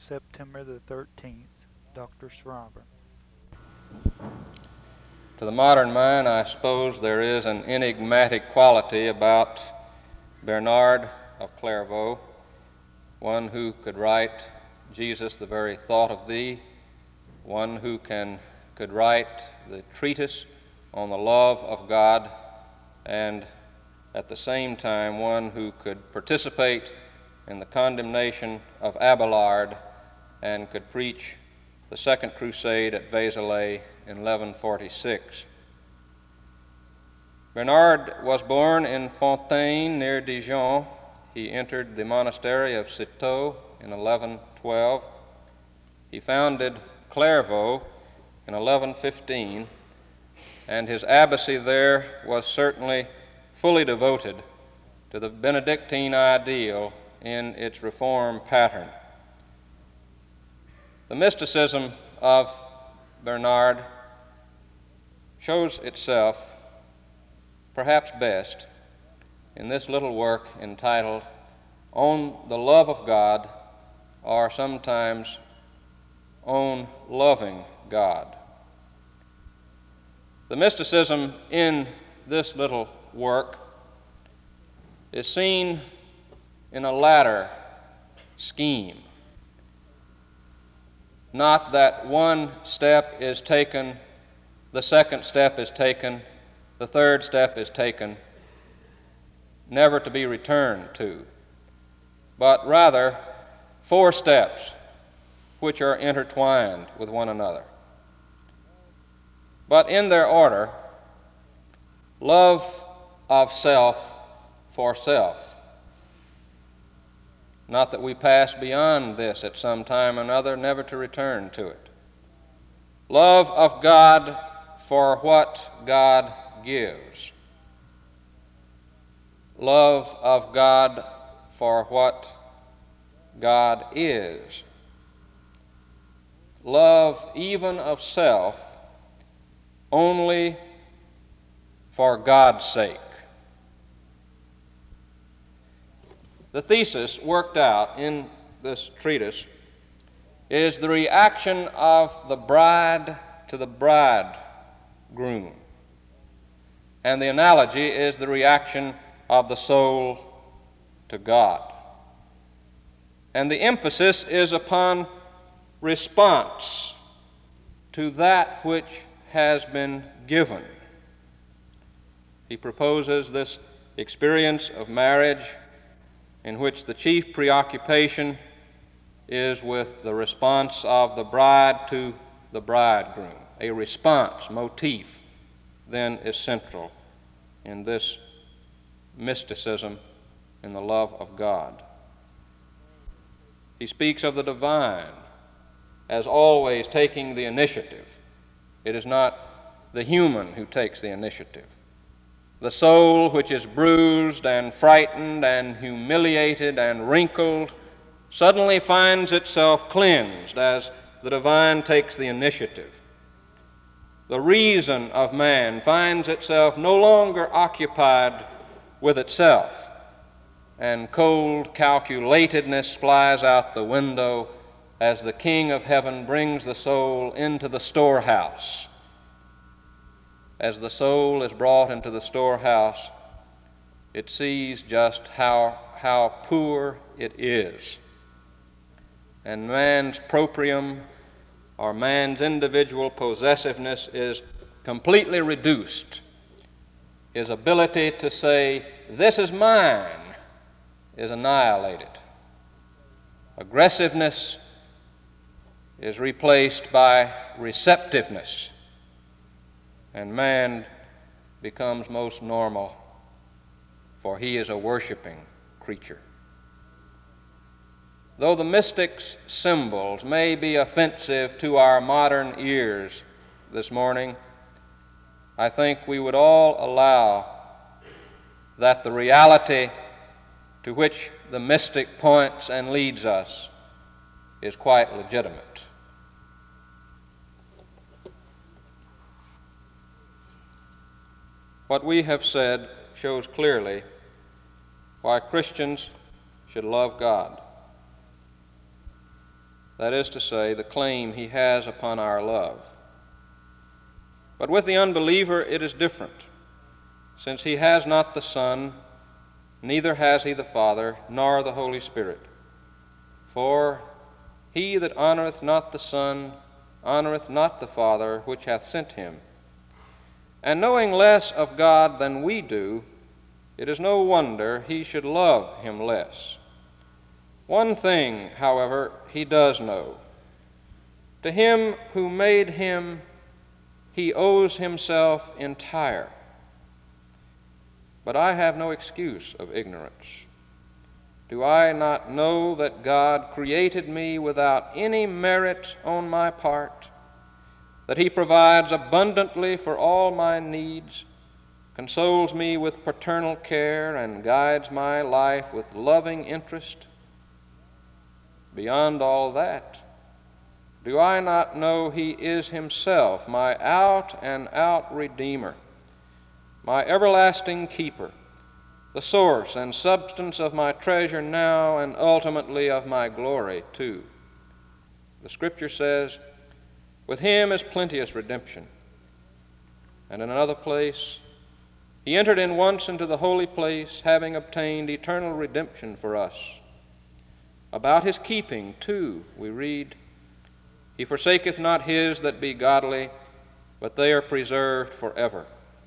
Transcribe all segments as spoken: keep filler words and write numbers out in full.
September the thirteenth. Doctor Shriver. To the modern mind, I suppose there is an enigmatic quality about Bernard of Clairvaux, one who could write Jesus, the very thought of thee, one who can could write the treatise on the love of God, and at the same time one who could participate in the condemnation of Abelard and could preach the Second Crusade at Vézelay in eleven forty-six. Bernard was born in Fontaine near Dijon. He entered the monastery of Citeaux in eleven twelve. He founded Clairvaux in eleven fifteen, and his abbacy there was certainly fully devoted to the Benedictine ideal in its reform pattern. The mysticism of Bernard shows itself perhaps best in this little work entitled On the Love of God, or sometimes On Loving God. The mysticism in this little work is seen in a ladder scheme. Not that one step is taken, the second step is taken, the third step is taken, never to be returned to, but rather four steps which are intertwined with one another. But in their order, love of self for self. Not that we pass beyond this at some time or another, never to return to it. Love of God for what God gives. Love of God for what God is. Love even of self only for God's sake. The thesis worked out in this treatise is the reaction of the bride to the bridegroom. And the analogy is the reaction of the soul to God. And the emphasis is upon response to that which has been given. He proposes this experience of marriage in which the chief preoccupation is with the response of the bride to the bridegroom. A response motif then is central in this mysticism in the love of God. He speaks of the divine as always taking the initiative. It is not the human who takes the initiative. The soul, which is bruised and frightened and humiliated and wrinkled, suddenly finds itself cleansed as the divine takes the initiative. The reason of man finds itself no longer occupied with itself, and cold calculatedness flies out the window as the King of heaven brings the soul into the storehouse. As the soul is brought into the storehouse, it sees just how, how poor it is. And man's proprium, or man's individual possessiveness, is completely reduced. His ability to say, "This is mine," is annihilated. Aggressiveness is replaced by receptiveness, and man becomes most normal, for he is a worshiping creature. Though the mystics' symbols may be offensive to our modern ears this morning, I think we would all allow that the reality to which the mystic points and leads us is quite legitimate. What we have said shows clearly why Christians should love God. that is to say, the claim he has upon our love. But with the unbeliever it is different, since he has not the Son, neither has he the Father, nor the Holy Spirit. For he that honoreth not the Son honoreth not the Father which hath sent him. And knowing less of God than we do, it is no wonder he should love him less. One thing, however, he does know. To him who made him, he owes himself entire. But I have no excuse of ignorance. Do I not know that God created me without any merit on my part, that he provides abundantly for all my needs, consoles me with paternal care, and guides my life with loving interest? Beyond all that, do I not know he is himself my out-and-out Redeemer, my everlasting keeper, the source and substance of my treasure now and ultimately of my glory too? The Scripture says, with him is plenteous redemption. And in another place, he entered in once into the holy place, having obtained eternal redemption for us. About his keeping, too, we read, he forsaketh not his that be godly, but they are preserved forever.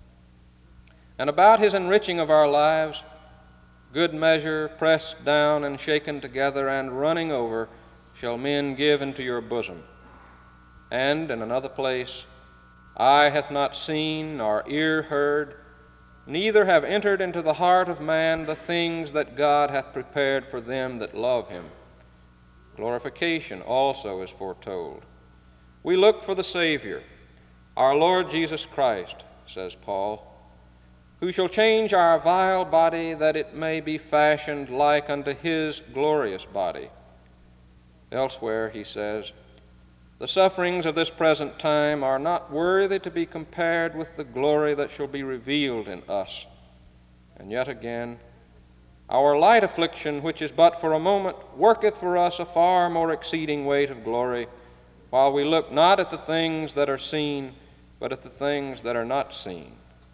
And about his enriching of our lives, good measure, pressed down and shaken together and running over, shall men give into your bosom. And in another place, eye hath not seen, nor ear heard, neither have entered into the heart of man the things that God hath prepared for them that love him. Glorification also is foretold. We look for the Savior, our Lord Jesus Christ, says Paul, who shall change our vile body that it may be fashioned like unto his glorious body. Elsewhere he says, the sufferings of this present time are not worthy to be compared with the glory that shall be revealed in us. And yet again, our light affliction, which is but for a moment, worketh for us a far more exceeding weight of glory, while we look not at the things that are seen, but at the things that are not seen.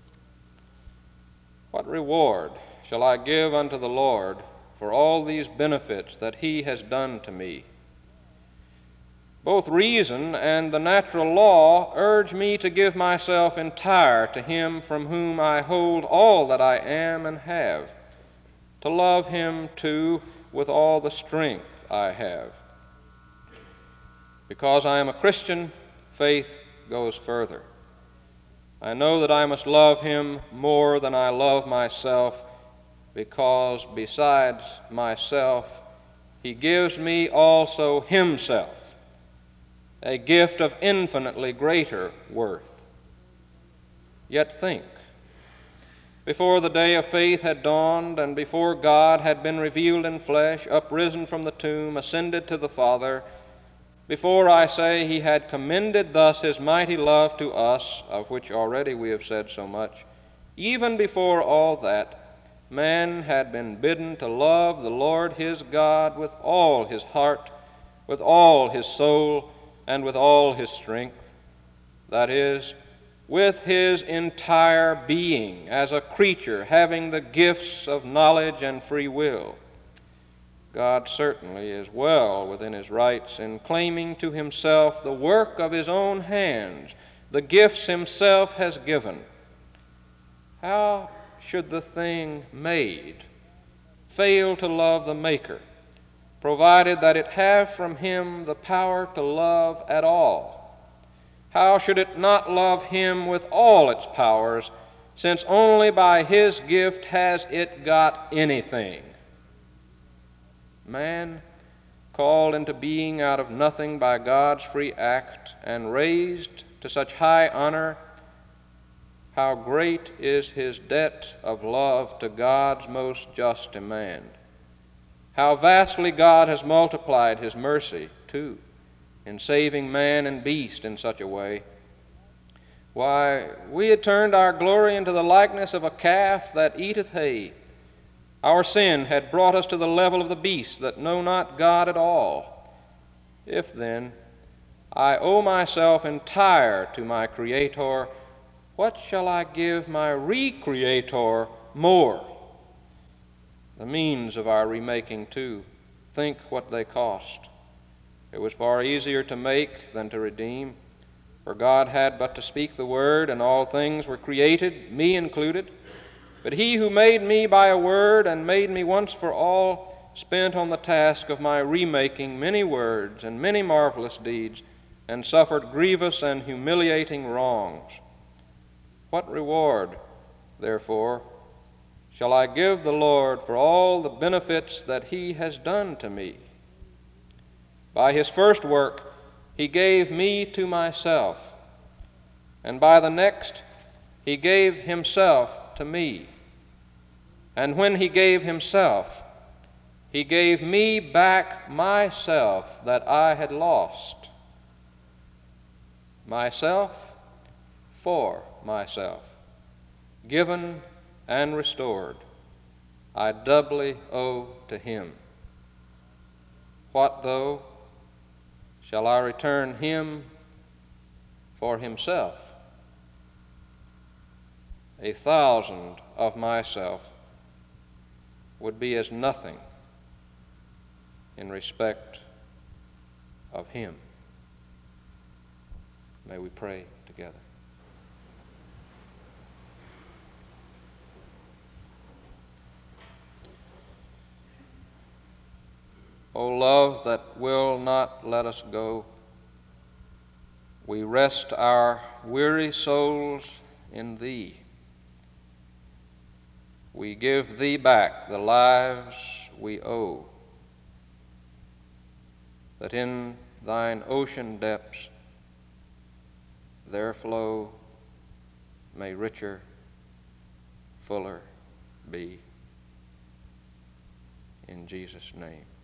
What reward shall I give unto the Lord for all these benefits that he has done to me? Both reason and the natural law urge me to give myself entire to him from whom I hold all that I am and have, to love him, too, with all the strength I have. Because I am a Christian, faith goes further. I know that I must love him more than I love myself, because besides myself, he gives me also himself, a gift of infinitely greater worth. Yet think, before the day of faith had dawned, and before God had been revealed in flesh, uprisen from the tomb, ascended to the Father, before, I say, he had commended thus his mighty love to us, of which already we have said so much, even before all that, man had been bidden to love the Lord his God with all his heart, with all his soul, and with all his strength, that is, with his entire being, as a creature having the gifts of knowledge and free will. God certainly is well within his rights in claiming to himself the work of his own hands, the gifts himself has given. How should the thing made fail to love the Maker, provided that it have from him the power to love at all? How should it not love him with all its powers, since only by his gift has it got anything? Man, called into being out of nothing by God's free act and raised to such high honor, how great is his debt of love to God's most just demand. How vastly God has multiplied his mercy, too, in saving man and beast in such a way. Why, we had turned our glory into the likeness of a calf that eateth hay. Our sin had brought us to the level of the beasts that know not God at all. If then I owe myself entire to my Creator, what shall I give my Recreator more? The means of our remaking, too, think what they cost. It was far easier to make than to redeem, for God had but to speak the word, and all things were created, me included. But he who made me by a word and made me once for all spent on the task of my remaking many words and many marvelous deeds, and suffered grievous and humiliating wrongs. What reward, therefore, shall I give the Lord for all the benefits that he has done to me? By his first work he gave me to myself, and by the next he gave himself to me. And when he gave himself, he gave me back myself that I had lost. Myself for myself, given and restored, I doubly owe to him. What though shall I return him for himself? A thousand of myself would be as nothing in respect of him. May we pray together. O love that will not let us go, we rest our weary souls in thee. We give thee back the lives we owe, that in thine ocean depths their flow may richer, fuller be. In Jesus' name.